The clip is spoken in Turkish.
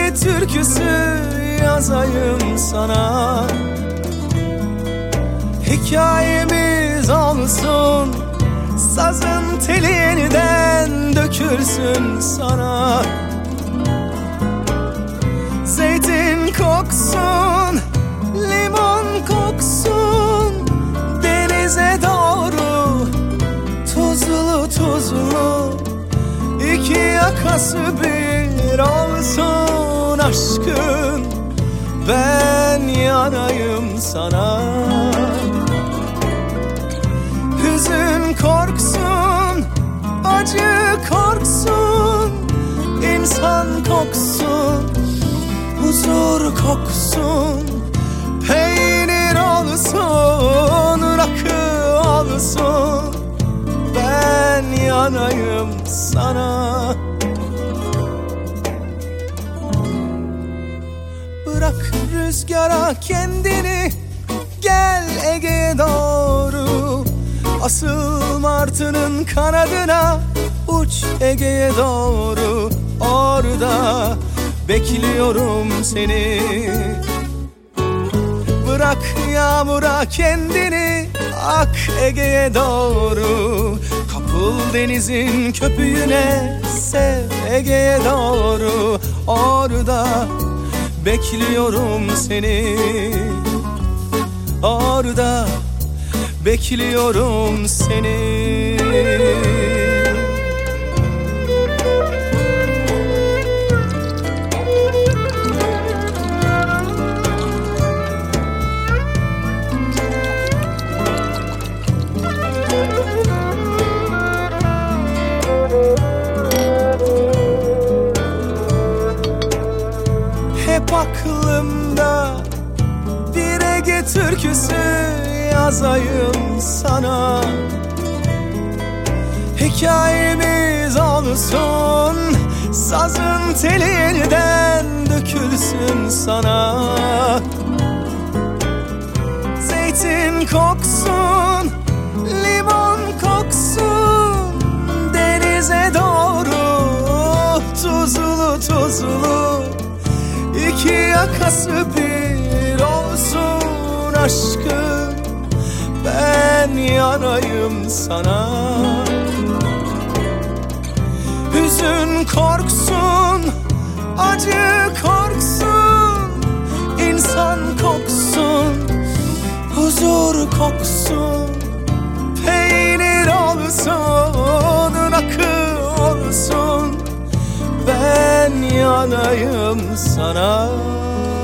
Ege türküsü yazayım sana. Hikayemiz olsun, sazın teli yeniden dökülsün sana. Zeytin koksun, limon koksun, denize doğru tuzlu tuzlu, iki yakası bir olsun aşkın. Ben yanayım sana. Hüzün korksun, acı korksun, insan koksun, huzur koksun, peynir olsun, rakı olsun. Ben yanayım sana. Bırak rüzgara kendini, gel Ege'ye doğru. Asıl martının kanadına uç Ege'ye doğru. Orada bekliyorum seni. Bırak yağmura kendini, ak Ege'ye doğru. Kapıl denizin köpüğüne, sev Ege'ye doğru. Orada bekliyorum seni. Orada bekliyorum seni. Hep aklımda bir Ege türküsü yazayım sana. Hikayemiz olsun, sazın teli yeniden dökülsün sana. Zeytin koksun, limon koksun, denize doğru tuzlu tuzlu, İki yakası bir olsun aşkım. Ben yanayım sana. Hüzün korksun, acı korksun, insan koksun, huzur koksun, peynir olsun, rakı olsun. Ben yanayım sana.